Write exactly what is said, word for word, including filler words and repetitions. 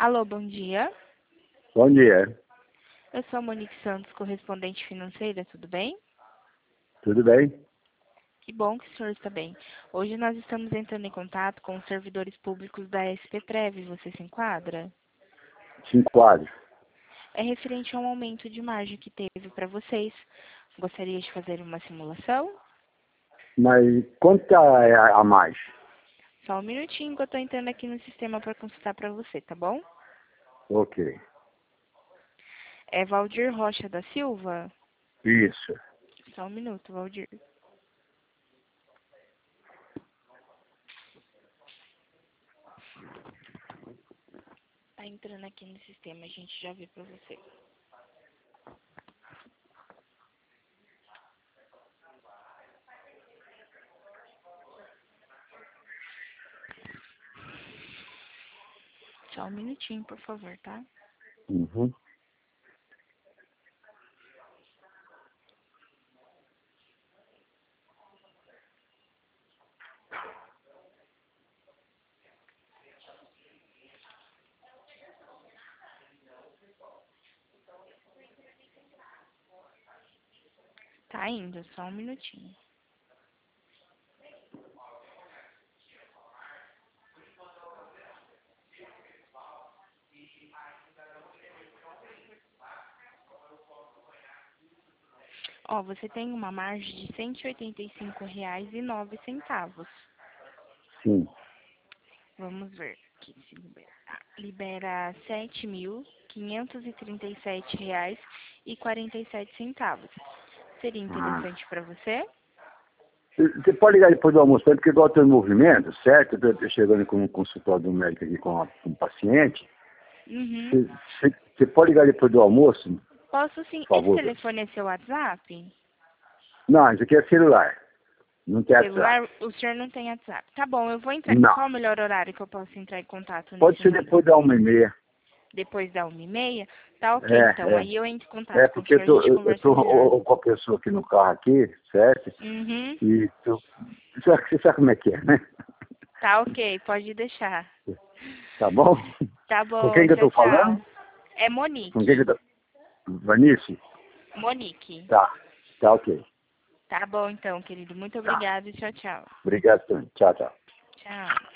Alô, bom dia. Bom dia. Eu sou a Monique Santos, correspondente financeira, tudo bem? Tudo bem? Que bom que o senhor está bem. Hoje nós estamos entrando em contato com os servidores públicos da S P Prev, você se enquadra? Se enquadro. É referente a um aumento de margem que teve para vocês. Gostaria de fazer uma simulação? Mas quanto tá a, a mais? Só um minutinho que eu estou entrando aqui no sistema para consultar para você, tá bom? Ok. É Valdir Rocha da Silva? Isso. Só um minuto, Valdir. Tá entrando aqui no sistema, a gente já vê para você. Só um minutinho, por favor, tá? Uhum. Tá indo, só um minutinho. Ó, você tem uma margem de cento e oitenta e cinco reais e nove centavos. Sim. Vamos ver aqui se libera. Ah, libera sete mil quinhentos e trinta e sete reais e quarenta e sete centavos. Seria Ah. interessante para você? Você pode ligar depois do almoço, porque igual estou em movimento, certo? Eu estou chegando com um consultório do médico aqui com, a, com um paciente. Uhum. Você, você, você pode ligar depois do almoço, Posso sim. por Esse favor? telefone é seu WhatsApp? Não, isso aqui é celular. Não tem WhatsApp. Celular, o senhor não tem WhatsApp. Tá bom, eu vou entrar. Não. Qual o melhor horário que eu posso entrar em contato Pode nesse ser número? depois da uma e meia. Depois da uma e meia? Tá ok, então. É, é. Aí eu entro em É, contato com o porque eu senhor, a tô, gente eu, eu conversa tô melhor. com a pessoa aqui no carro aqui, certo? Uhum. E tô, você sabe você sabe como é que é, né? Tá ok, pode deixar. Tá bom? Tá Com quem bom, que eu tchau, tô falando? tchau. É Com quem que Monique. eu tô... Vanice? Monique. Tá. Tá, ok. Tá bom então, querido. Muito Tá. obrigada e tchau, tchau. Obrigado, Tony. Tchau, tchau. Tchau.